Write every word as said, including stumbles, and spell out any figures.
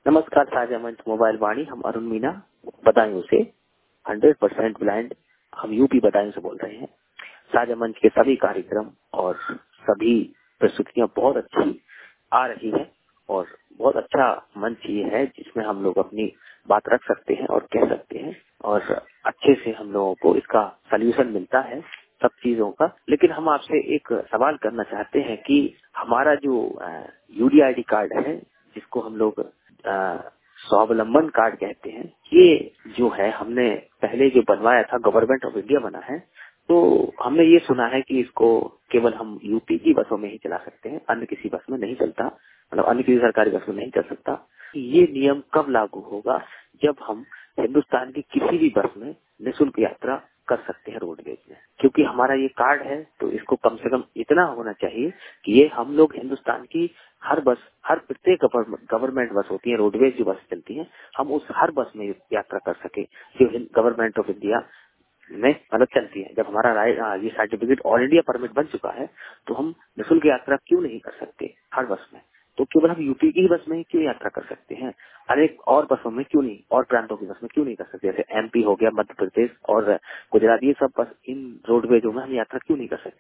नमस्कार साझा मंच मोबाइल वाणी, हम अरुण मीना बदायूं से हंड्रेड परसेंट ब्लाइंड, हम यूपी बदायूं से बोल रहे हैं। साझा मंच के सभी कार्यक्रम और सभी प्रस्तुतियां बहुत अच्छी आ रही है और बहुत अच्छा मंच ये है जिसमें हम लोग अपनी बात रख सकते हैं और कह सकते हैं और अच्छे से हम लोगों को इसका सल्यूशन मिलता है सब चीजों का। लेकिन हम आपसे एक सवाल करना चाहते हैं कि हमारा जो यूडीआईडी कार्ड है, जिसको हम लोग अ, स्वावलंबन कार्ड कहते हैं, ये जो है हमने पहले जो बनवाया था, गवर्नमेंट ऑफ इंडिया बना है, तो हमने ये सुना है कि इसको केवल हम यूपी की बसों में ही चला सकते हैं, अन्य किसी बस में नहीं चलता, मतलब अन्य किसी सरकारी बस में नहीं चल सकता। ये नियम कब लागू होगा? जब हम हिंदुस्तान की किसी भी बस में निःशुल्क यात्रा कर सकते हैं रोडवेज में। क्योंकि हमारा ये कार्ड है तो इसको कम से कम इतना होना चाहिए कि ये हम लोग हिंदुस्तान की हर बस, हर प्रत्येक गवर्नमेंट बस होती है, रोडवेज जो बस चलती है, हम उस हर बस में यात्रा कर सके जो गवर्नमेंट ऑफ इंडिया में मतलब चलती है। जब हमारा राय ये सर्टिफिकेट ऑल इंडिया परमिट बन चुका है तो हम निःशुल्क यात्रा क्यों नहीं कर सकते हर बस में? तो केवल हम यूपी की बस में ही क्यों यात्रा कर सकते हैं, अनेक और बसों में क्यों नहीं, और प्रांतों की बस में क्यों नहीं कर सकते? जैसे एमपी हो गया, मध्य प्रदेश और गुजरात, ये सब बस इन रोडवेजों में हम यात्रा क्यों नहीं कर सकते?